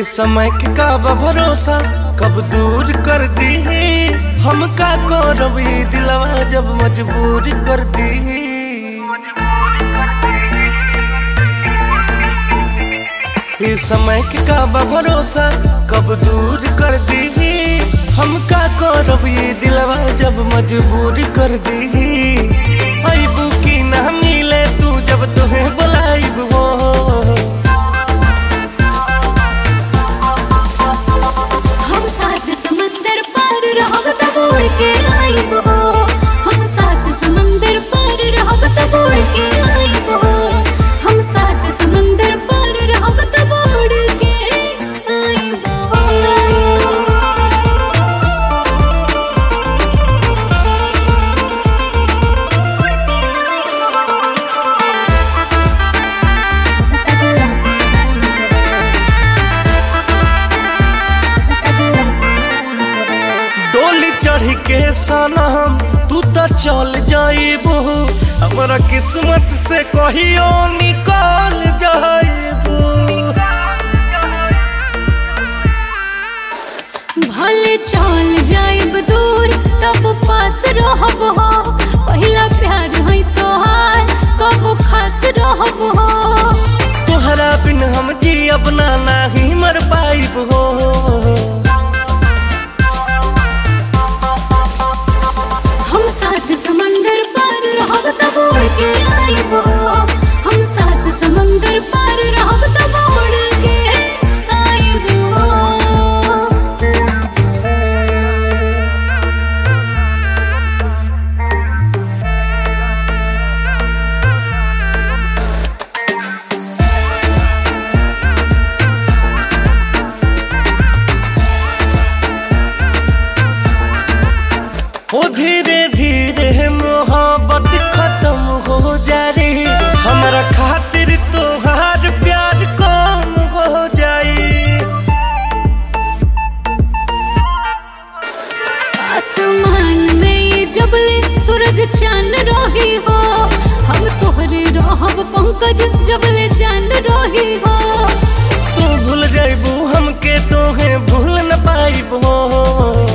समय के का भरोसा कब दूर कर दी हम का करब दिलवा जब मजबूर कर दी। समय के का भरोसा कब दूर कर दी हम का करब दिलवा जब मजबूर कर दी। अबू की ना मिले तू जब तुम्हें बुलाइब हो हम साथ समंदर पार रहब तब उड़ के आइब हो। हम साथ समंदर पार रहब तब उड़ के आइब हो। हम साथ समंदर पार रहब तब उड़ के आइब हो। डोली चढ़ के सनम तू तो चल जाइबू हमरा किस्मत से कहियो निकल जाइबू। भले चल जाइब दूर तब पास रहब हो। पहिला प्यार है तोहार कब खास रहब हो। तोहरा बिन हम जियब ना नहीं मर पाइब हो। हम साथ समंदर पार रहब तब उड़ के आइब हो। हम साथ समंदर पार रहब तब उड़ के आइब हो। ओ धीरे धीरे मोहब्बत खत्म हो जा रही हमारा खातिर तोहार प्यार कम हो जाई। आसमान में ये जबले सूरज चांद रही हो। हम तोहरे रहब पंकज जबले चांद रही हो। तू भूल जाइबू हमके तोहे भूल न पाइब हो।